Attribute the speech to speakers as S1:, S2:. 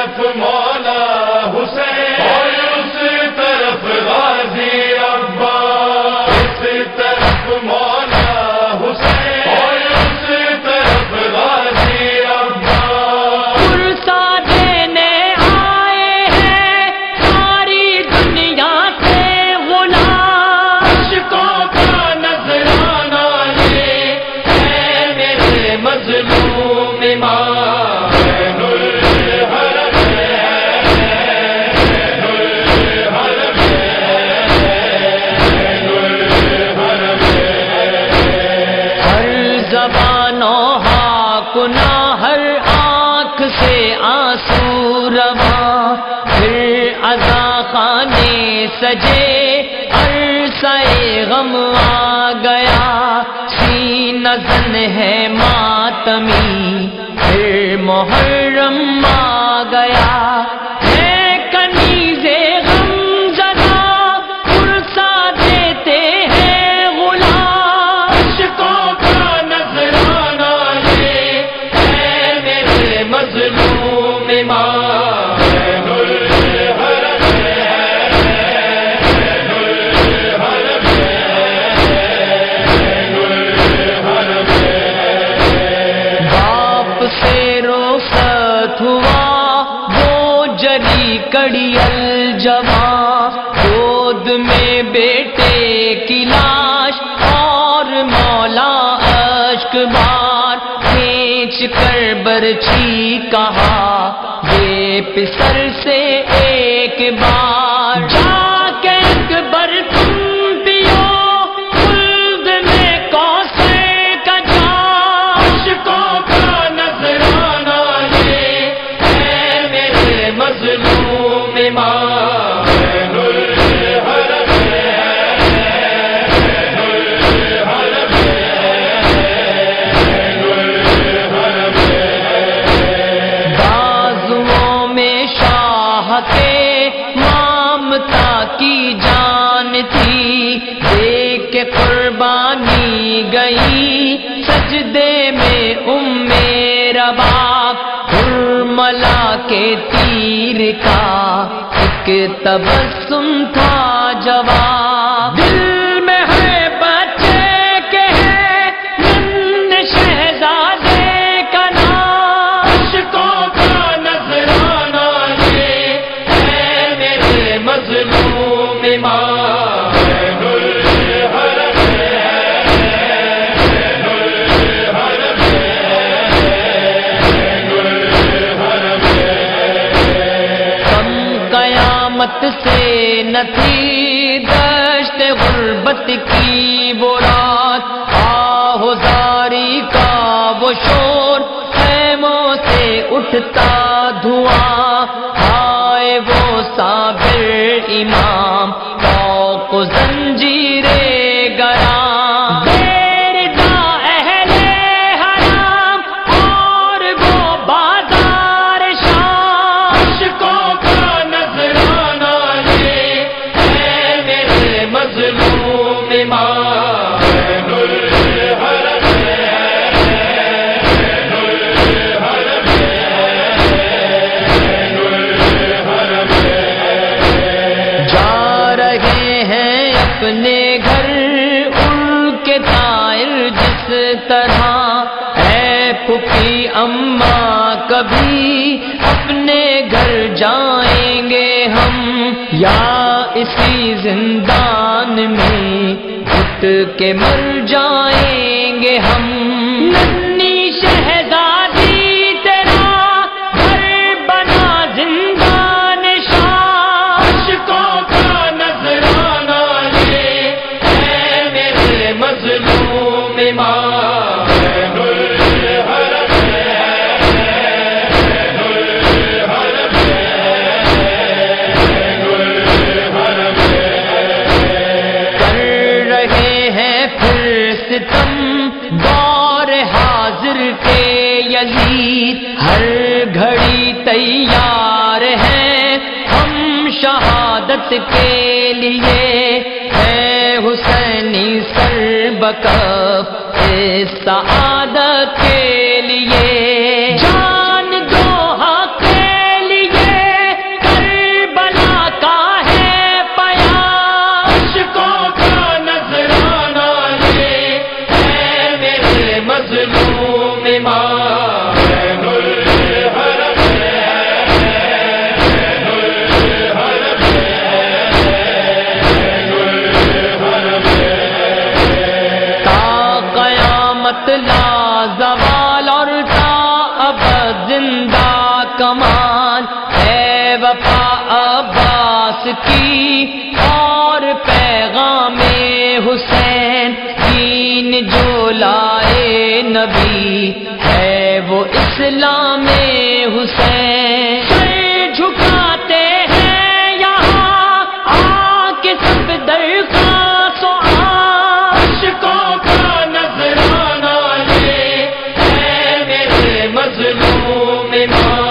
S1: طرف مولا حسین اور اس طرف غازی عباس، اس طرف مولا حسین اور اس طرف غازی عباس۔
S2: پرسا دینے آئے ہیں ساری دنیا سے غلام،
S1: عشقوں کا نذرانہ یہ ہے میرے مظلوم امام، عین الحرم عین الحرم عین الحرم۔
S2: ہر زبان و ہاکنا ہر آنکھ سے آنسو رواں، پھر عزا خانے سجے عرصۂ غم آ گیا، سینہ زن ہے ماتمی پھر محرم آ گیا، ہے کنیز غم زدہ پرسا دیتے ہیں غلام،
S1: عشقوں کا نذرانہ یہ ہے میرے مظلوم امام، عین الحرم عین الحرم عین الحرم۔
S2: باپ سے رخصت ہوا وہ جلی کڑی الجواں، گود میں بیٹے کی لاش اور مولا اشک بار، کھینچ کر برچھی کہا یہ پسر سے ایک بار، جا کے اکبر تم پیو خلد میں کوثر کا جام،
S1: عشقوں کا نذرانہ یہ ہے میرے مظلوم امام، عین الحرم عین الحرم عین الحرم۔
S2: بازوؤں میں شاہ کے مامتا کی جان تھی، دیکھ کے قربانی گئی سجدے میں رباب، حرملا کے تیر کا ایک تبسم تھا جواب، دل میں ہے بچے کے ہے نن شہزادے کا نام،
S1: عشقوں کا نذرانہ یہ ہے میرے مظلوم امام، عین الحرم عین الحرم عین الحرم۔
S2: کم قیامت سے نہ تھی دشت غربت کی وہ رات، آہوزاری کا وہ شور خیموں سے اٹھتا دھواں، آئے وہ صابر امام فوق و زنجیرے گرام، بیردہ اہل حرام اور وہ بازار شام،
S1: عشقوں کا نذرانہ یہ ہے میرے مظلوم امام، عین الحرم عین الحرم عین الحرم۔
S2: جا رہے ہیں اپنے گھر ان کے طائر جس طرح، اے پھوپھی اماں کبھی اپنے گھر جائیں گے ہم، یا اسی زندان میں گھٹ کے مر جائیں گے ہم، ننھی شہزادی تیرا گھر بنا زندان شام،
S1: عشقوں کا نذرانہ یہ ہے میرے مظلوم امام، عین الحرم عین الحرم عین الحرم۔
S2: کر رہے ہیں پھر ستم دور حاضر کے یزید، ہر گھڑی تیار ہیں ہم شہادت کے لیے، ہے حسینی سر بکف اس سعادت کے لیے، جان دو حق کے لیے کی اور پیغام حسین، دین جو لائے نبی ہے وہ اسلام حسین۔ سر جھکاتے ہیں یہاں آ کے سب درخواست و
S1: عاشقوں کا نذرانہ لے، اے میرے مظلوم ماں